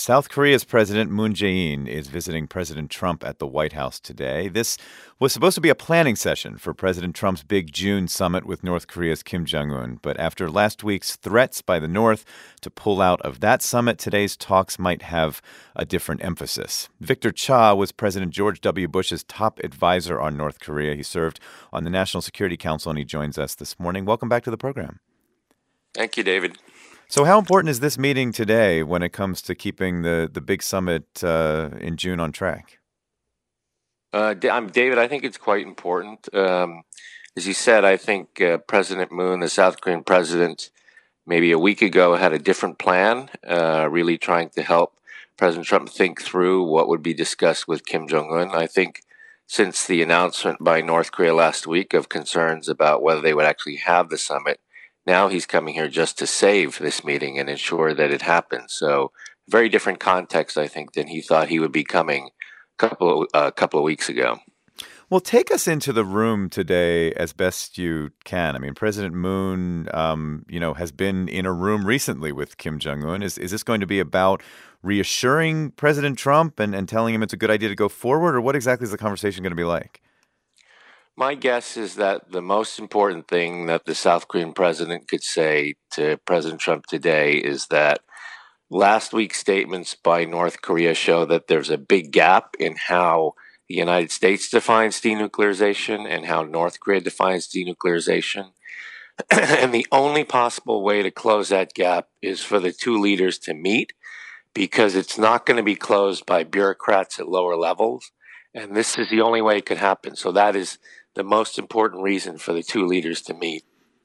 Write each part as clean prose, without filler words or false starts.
South Korea's President Moon Jae-in is visiting President Trump at the White House today. This was supposed to be a planning session for President Trump's big June summit with North Korea's Kim Jong-un. But after last week's threats by the North to pull out of that summit, today's talks might have a different emphasis. Victor Cha was President George W. Bush's top advisor on North Korea. He served on the National Security Council, and he joins us this morning. Welcome back to the program. Thank you, David. So how important is this meeting today when it comes to keeping the big summit in June on track? I'm David. I think it's quite important. As you said, I think President Moon, the South Korean president, maybe a week ago had a different plan, really trying to help President Trump think through what would be discussed with Kim Jong-un. I think since the announcement by North Korea last week of concerns about whether they would actually have the summit, now he's coming here just to save this meeting and ensure that it happens. So very different context, I think, than he thought he would be coming a couple of weeks ago. Well, take us into the room today as best you can. I mean, President Moon, has been in a room recently with Kim Jong-un. Is this going to be about reassuring President Trump and telling him it's a good idea to go forward, or what exactly is the conversation going to be like? My guess is that the most important thing that the South Korean president could say to President Trump today is that last week's statements by North Korea show that there's a big gap in how the United States defines denuclearization and how North Korea defines denuclearization. And the only possible way to close that gap is for the two leaders to meet, because it's not going to be closed by bureaucrats at lower levels. And this is the only way it could happen. So that is the most important reason for the two leaders to meet.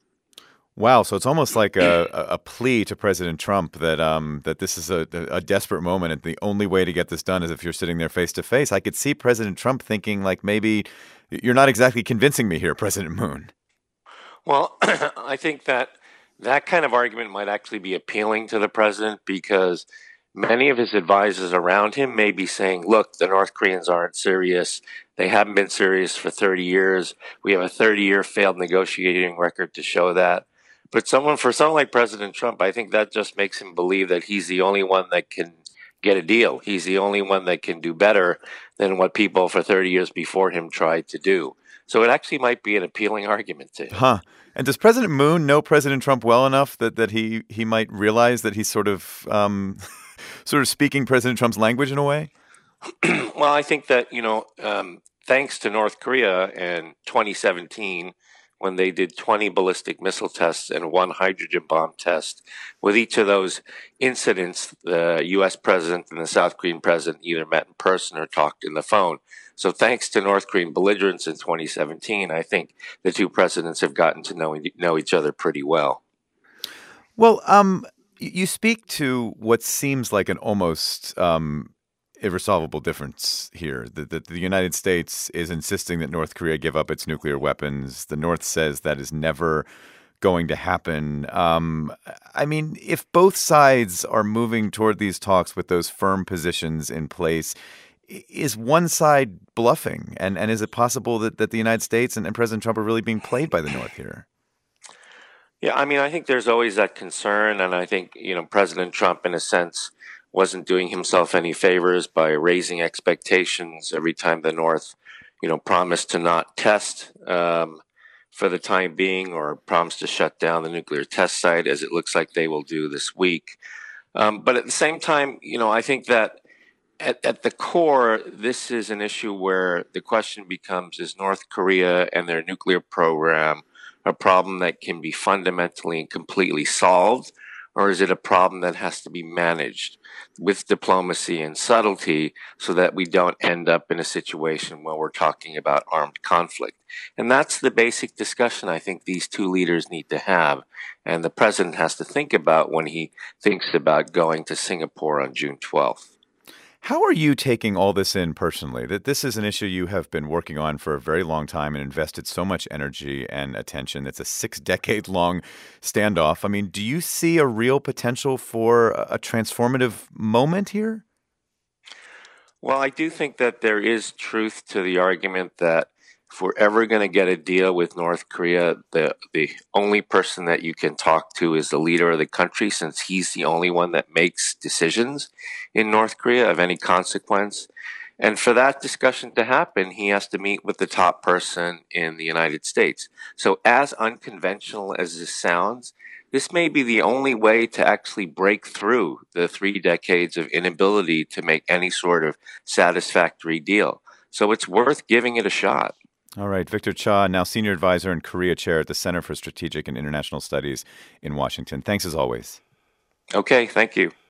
Wow, so it's almost like a plea to President Trump that this is a desperate moment, and the only way to get this done is if you're sitting there face to face. I could see President Trump thinking, like, maybe you're not exactly convincing me here, President Moon. Well, I think that kind of argument might actually be appealing to the president, because many of his advisors around him may be saying, look, the North Koreans aren't serious. They haven't been serious for 30 years. We have a 30-year failed negotiating record to show that. But for someone like President Trump, I think that just makes him believe that he's the only one that can get a deal. He's the only one that can do better than what people for 30 years before him tried to do. So it actually might be an appealing argument to him. Huh. And does President Moon know President Trump well enough that he might realize that he's sort of speaking President Trump's language in a way? Well, I think that, thanks to North Korea in 2017, when they did 20 ballistic missile tests and one hydrogen bomb test, with each of those incidents, the U.S. president and the South Korean president either met in person or talked in the phone. So thanks to North Korean belligerence in 2017, I think the two presidents have gotten to know each other pretty well. Well, you speak to what seems like an almost irresolvable difference here. The United States is insisting that North Korea give up its nuclear weapons. The North says that is never going to happen. I mean, if both sides are moving toward these talks with those firm positions in place, is one side bluffing? And is it possible that the United States and President Trump are really being played by the North here? Yeah, I mean, I think there's always that concern. And I think, President Trump, in a sense, wasn't doing himself any favors by raising expectations every time the North, promised to not test for the time being, or promised to shut down the nuclear test site, as it looks like they will do this week. But at the same time, I think that at the core, this is an issue where the question becomes, is North Korea and their nuclear program a problem that can be fundamentally and completely solved? Or is it a problem that has to be managed with diplomacy and subtlety so that we don't end up in a situation where we're talking about armed conflict? And that's the basic discussion I think these two leaders need to have. And the president has to think about when he thinks about going to Singapore on June 12th. How are you taking all this in personally? That this is an issue you have been working on for a very long time and invested so much energy and attention. It's a 6-decade-long standoff. I mean, do you see a real potential for a transformative moment here? Well, I do think that there is truth to the argument that if we're ever going to get a deal with North Korea, the only person that you can talk to is the leader of the country, since he's the only one that makes decisions in North Korea of any consequence. And for that discussion to happen, he has to meet with the top person in the United States. So, as unconventional as this sounds, this may be the only way to actually break through the 3 decades of inability to make any sort of satisfactory deal. So, it's worth giving it a shot. All right. Victor Cha, now senior advisor and Korea chair at the Center for Strategic and International Studies in Washington. Thanks as always. Okay, thank you.